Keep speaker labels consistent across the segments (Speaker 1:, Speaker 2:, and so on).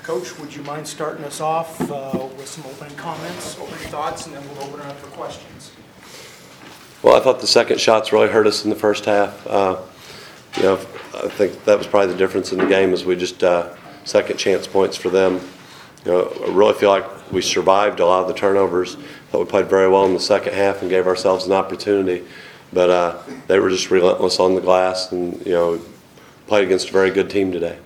Speaker 1: Coach, would you mind starting us off with some opening comments, opening thoughts, and then we'll open it up for questions.
Speaker 2: Well, I thought the second shots really hurt us in the first half. I think that was probably the difference in the game is we just second chance points for them. I really feel like we survived a lot of the turnovers. Thought we played very well in the second half and gave ourselves an opportunity. But they were just relentless on the glass and, played against a very good team today.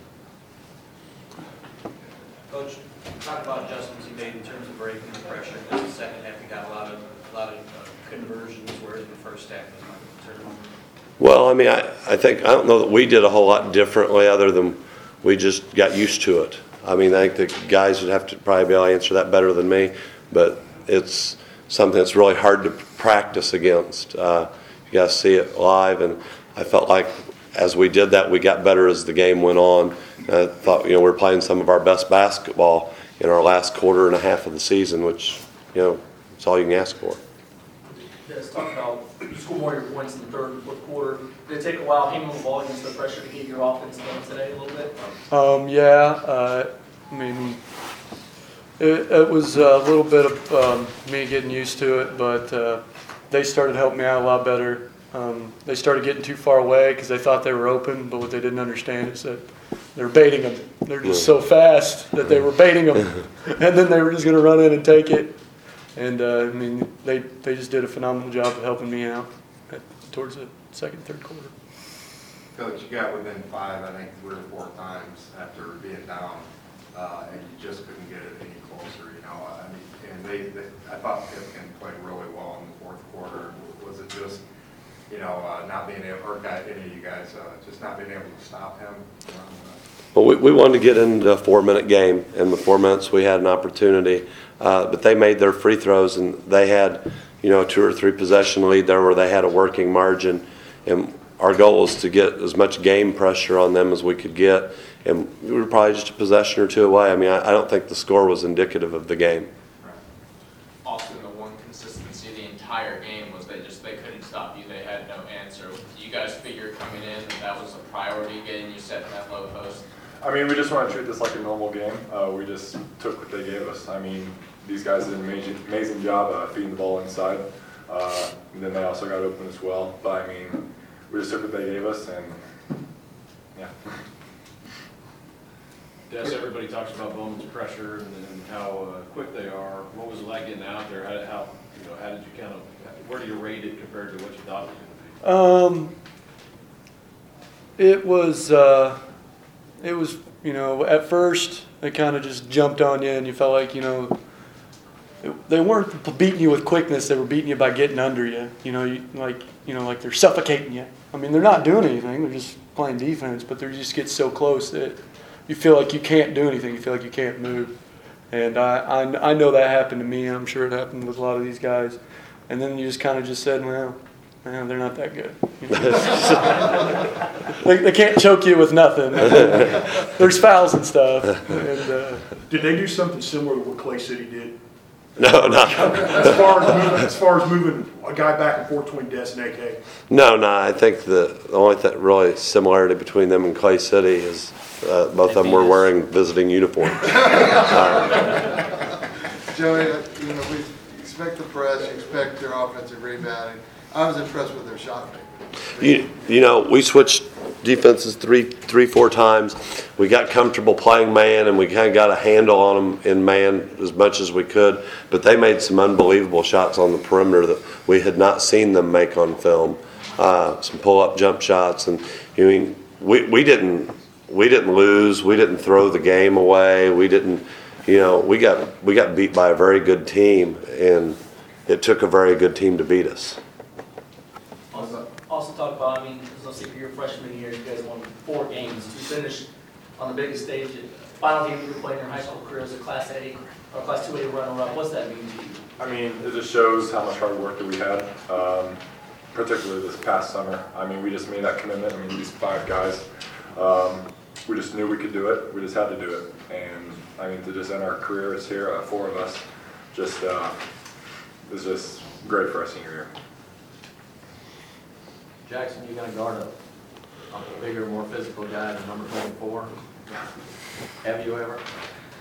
Speaker 3: Coach, talk about adjustments you made in terms of breaking the pressure. In the second half, you got a lot of conversions, whereas in the first half, it was turnover.
Speaker 2: Well, I don't know that we did a whole lot differently other than we just got used to it. I think the guys would have to probably be able to answer that better than me, but it's something that's really hard to practice against. You got to see it live, and I felt like as we did that, we got better as the game went on. I thought, we were playing some of our best basketball in our last quarter and a half of the season, which, it's all you can ask for.
Speaker 4: Let's talk about you scored more of your points in the third and fourth quarter. Did it take a while hanging on the ball against the pressure to get your offense going today a little bit?
Speaker 5: It was a little bit of me getting used to it, but they started helping me out a lot better. They started getting too far away because they thought they were open, but what they didn't understand is that they're baiting them. They're just so fast that they were baiting them, and then they were just going to run in and take it. And they just did a phenomenal job of helping me out towards the second, third quarter.
Speaker 6: Coach, you got within 5, I think 3 or 4 times after being down, and you just couldn't get it any closer. And I thought Pipkin played really well in the fourth quarter. Was it just, not being able, or any of you guys, just not being able to stop him?
Speaker 2: Well, we wanted to get into a 4-minute game, and with 4 minutes we had an opportunity. But they made their free throws, and they had, a 2 or 3 possession lead there where they had a working margin. And our goal was to get as much game pressure on them as we could get. And we were probably just a possession or 2 away. I don't think the score was indicative of the game.
Speaker 7: Austin, the one consistency the entire game was they couldn't stop you. They had no answer. Do you guys figure coming in that was a priority, getting you set in that low post?
Speaker 8: We just want to treat this like a normal game. We just took what they gave us. These guys did an amazing job feeding the ball inside. And then they also got open as well. But we just took what they gave us, and yeah.
Speaker 9: Des, everybody talks about Bowman's pressure and how quick they are. What was it like getting out there? How did you where do you rate it compared to what you thought it was going to be?
Speaker 5: It was, at first they kind of just jumped on you, and you felt like, they weren't beating you with quickness. They were beating you by getting under you. Like they're suffocating you. They're not doing anything. They're just playing defense, but they just get so close that you feel like you can't do anything. You feel like you can't move. And I know that happened to me. I'm sure it happened with a lot of these guys. And then you just kind of just said, well, they're not that good. They can't choke you with nothing. There's fouls and stuff. And,
Speaker 1: Did they do something similar to what Clay City did?
Speaker 2: No, not.
Speaker 1: as far as moving a guy back and forth between Des and AK?
Speaker 2: No. I think the only really similarity between them and Clay City is both of them were wearing visiting uniforms.
Speaker 10: Joey, we expect the press, you expect their offensive rebounding. I was impressed with their shot making.
Speaker 2: We switched defenses 3-4 times. We got comfortable playing man, and we kind of got a handle on them in man as much as we could. But they made some unbelievable shots on the perimeter that we had not seen them make on film. Some pull-up jump shots, and we didn't lose. We didn't throw the game away. We didn't. We got beat by a very good team, and it took a very good team to beat us.
Speaker 4: Also talk about, let's say for your freshman year, you guys won 4 games. To finish on the biggest stage, final game you were playing in your high school career as a Class A or Class 2A runner-up. What's that mean to you?
Speaker 8: It just shows how much hard work that we had, particularly this past summer. We just made that commitment. These 5 guys, we just knew we could do it. We just had to do it. And to just end our careers here, 4 of us, it was just great for our senior year.
Speaker 3: Jackson, you're going to guard a bigger, more physical guy than number 24. Have you ever?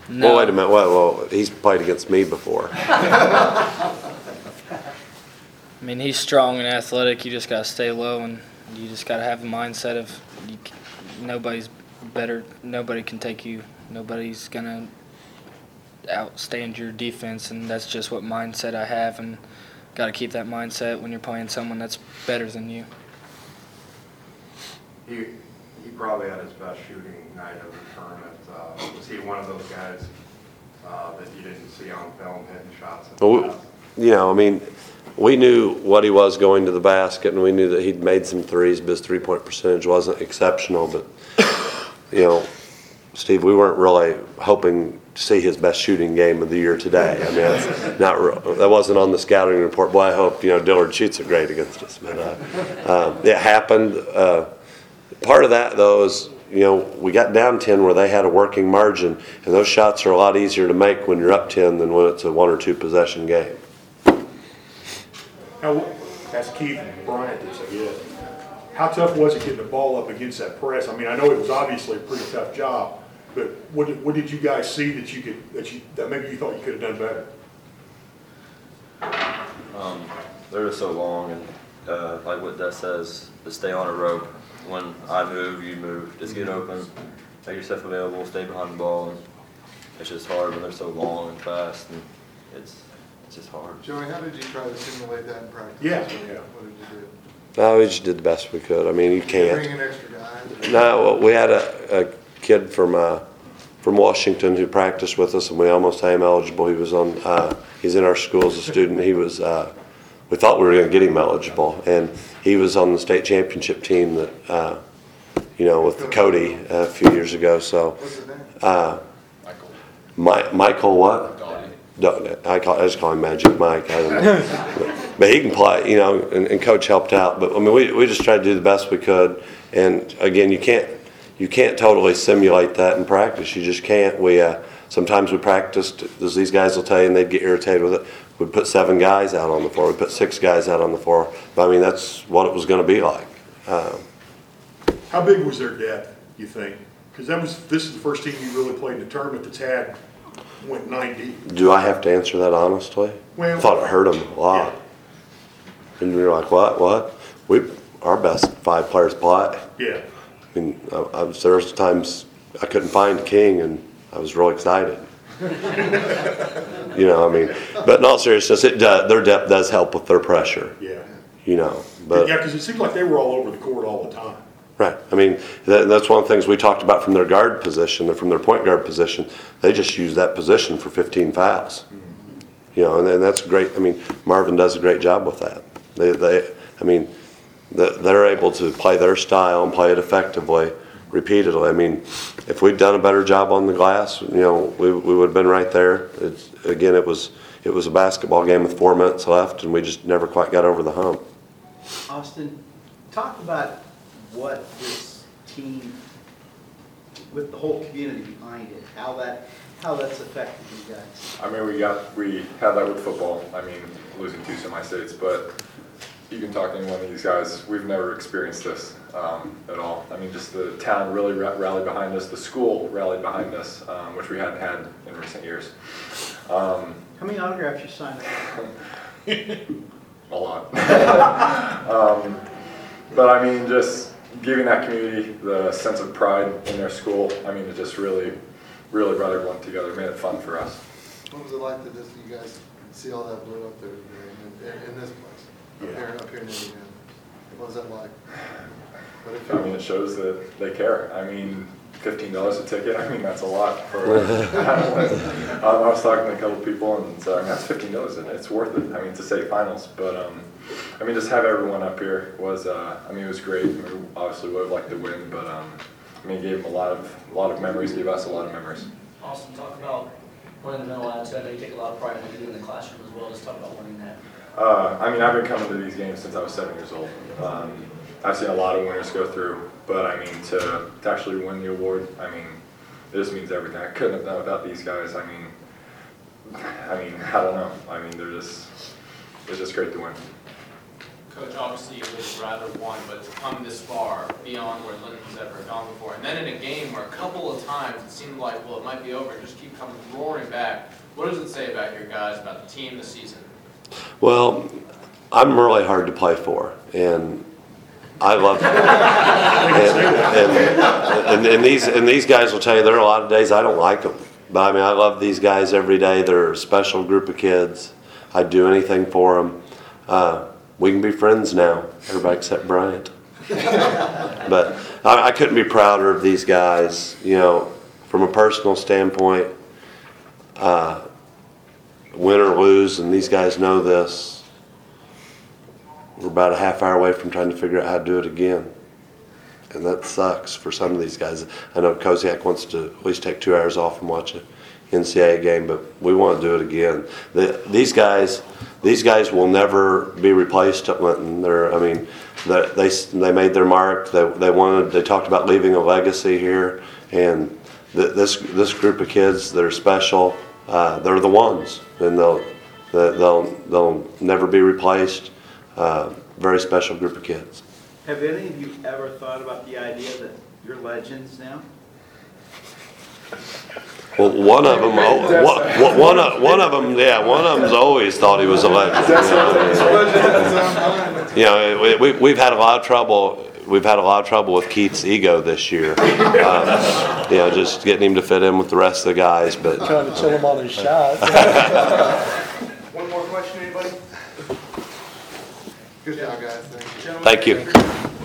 Speaker 11: No.
Speaker 2: Well, wait a minute, well, he's played against me before.
Speaker 11: I mean, he's strong and athletic. You just got to stay low, and you just got to have the mindset of nobody's better. Nobody can take you. Nobody's going to outstand your defense, and that's just what mindset I have, and got to keep that mindset when you're playing someone that's better than you.
Speaker 6: He probably had his best shooting night of the tournament. Was he one of those guys that you didn't see on film hitting shots?
Speaker 2: Well, you know, I mean, we knew what he was going to the basket, and we knew that he'd made some threes, but his three-point percentage wasn't exceptional. But, you know, Steve, we weren't really hoping to see his best shooting game of the year today. I mean, that's not that wasn't on the scouting report. Boy, I hope, you know, Dillard shoots it great against us. But it happened. Part of that, though, is, you know, we got down 10 where they had a working margin, and those shots are a lot easier to make when you're up 10 than when it's a 1 or 2 possession game.
Speaker 12: Now, that's Keith and Bryant, this, I guess. How tough was it getting the ball up against that press? I mean, I know it was obviously a pretty tough job, but what did you guys see that maybe you thought you could have done better?
Speaker 13: They're just so long, and like what Des says, to stay on a rope. When I move, you move. Just get open, make yourself available, stay behind the ball. And it's just hard when they're so long and fast, and it's just hard.
Speaker 10: Joey, how did you try to simulate that in practice?
Speaker 12: Yeah.
Speaker 10: What did you do?
Speaker 2: No, we just did the best we could. I mean, you can't.
Speaker 10: Bring in extra guys?
Speaker 2: No, we had a kid from Washington who practiced with us, and we almost had him eligible. He was on. He's in our school as a student. He was. We thought we were going to get him eligible, and he was on the state championship team that, you know, with Cody a few years ago. So,
Speaker 10: What's his name?
Speaker 2: Michael what? I just call him Magic Mike. I don't know. But he can play, you know, and Coach helped out. But I mean, we just tried to do the best we could. And again, you can't totally simulate that in practice. You just can't. Sometimes we practiced, as these guys will tell you, and they'd get irritated with it. We'd put 7 guys out on the floor. We'd put 6 guys out on the floor. But I mean, that's what it was going to be like.
Speaker 12: How big was their depth, you think? Because this is the first team you really played in the tournament that's went 9 deep.
Speaker 2: Do I have to answer that honestly?
Speaker 12: Well,
Speaker 2: I thought it hurt them a lot.
Speaker 12: Yeah.
Speaker 2: And we were like, what? Our best 5 players play.
Speaker 12: Yeah.
Speaker 2: I mean, there was times I couldn't find King, and I was real excited. You know, I mean, but in all seriousness, their depth does help with their pressure.
Speaker 12: Yeah.
Speaker 2: You know, but
Speaker 12: Yeah, because it seemed like they were all over the court all the time.
Speaker 2: right. I mean, that's one of the things we talked about from their guard position, from their point guard position. They just use that position for 15 fouls. You know, and that's great. I mean, Marvin does a great job with that. They're able to play their style and play it effectively, repeatedly. I mean, if we'd done a better job on the glass, you know, we would have been right there. It was a basketball game with 4 minutes left, and we just never quite got over the hump.
Speaker 14: Austin, talk about what this team, with the whole community behind it, how that's affected you guys.
Speaker 8: I mean, we had that with football. I mean, losing 2 semi-states, but you can talk to any one of these guys. We've never experienced this at all. I mean, just the town really rallied behind us. The school rallied behind us, which we hadn't had in recent years.
Speaker 14: How many autographs you signed?
Speaker 8: A lot. But I mean, just giving that community the sense of pride in their school, I mean, it just really brought everyone together, made it fun for us.
Speaker 10: What was it like to just, you guys see all that blue up there today in this place? Up here in Indiana? What was that like?
Speaker 8: I mean, it shows that they care. I mean, $15 a ticket, I mean, that's a lot for, I was talking to a couple people and said, I mean, that's $15 and it's worth it, I mean, to say finals. But, I mean, just have everyone up here was, I mean, it was great. I mean, obviously would have liked to win, but, I mean, it gave them a lot of memories, gave us a lot of memories.
Speaker 4: Awesome. Talk about winning the mental attitude. I know you take a lot of pride in what you do in the classroom as well. Just talk about winning that.
Speaker 8: I mean, I've been coming to these games since I was 7 years old. I've seen a lot of winners go through, but I mean, to actually win the award, I mean, it just means everything. I couldn't have done without these guys. I mean, I don't know. I mean, it's just great to win.
Speaker 7: Coach, obviously you would have rather won, but to come this far, beyond where Lincoln's ever gone before, and then in a game where a couple of times it seemed like, well, it might be over, and just keep coming roaring back, what does it say about your guys, about the team this season?
Speaker 2: Well, I'm really hard to play for, and I love and these guys will tell you there are a lot of days I don't like them, but I mean I love these guys every day. They're a special group of kids. I'd do anything for them. We can be friends now, everybody except Bryant. But I couldn't be prouder of these guys. You know, from a personal standpoint, win or lose, and these guys know this. We're about a half hour away from trying to figure out how to do it again. And that sucks for some of these guys. I know Koziak wants to at least take 2 hours off and watch an NCAA game, but we want to do it again. These guys will never be replaced at Linton. They made their mark. They talked about leaving a legacy here, and this group of kids that are special, they're the ones, and they'll never be replaced. Very special group of kids.
Speaker 14: Have any of you ever thought about the idea that you're legends now?
Speaker 2: Well, one of them's always thought he was a legend. You know, we've had a lot of trouble. We've had a lot of trouble with Keith's ego this year. You know, just getting him to fit in with the rest of the guys. But
Speaker 5: Trying to chill him on his shot.
Speaker 1: One more question, anybody?
Speaker 10: Good job, guys. Thank you.
Speaker 2: thank you.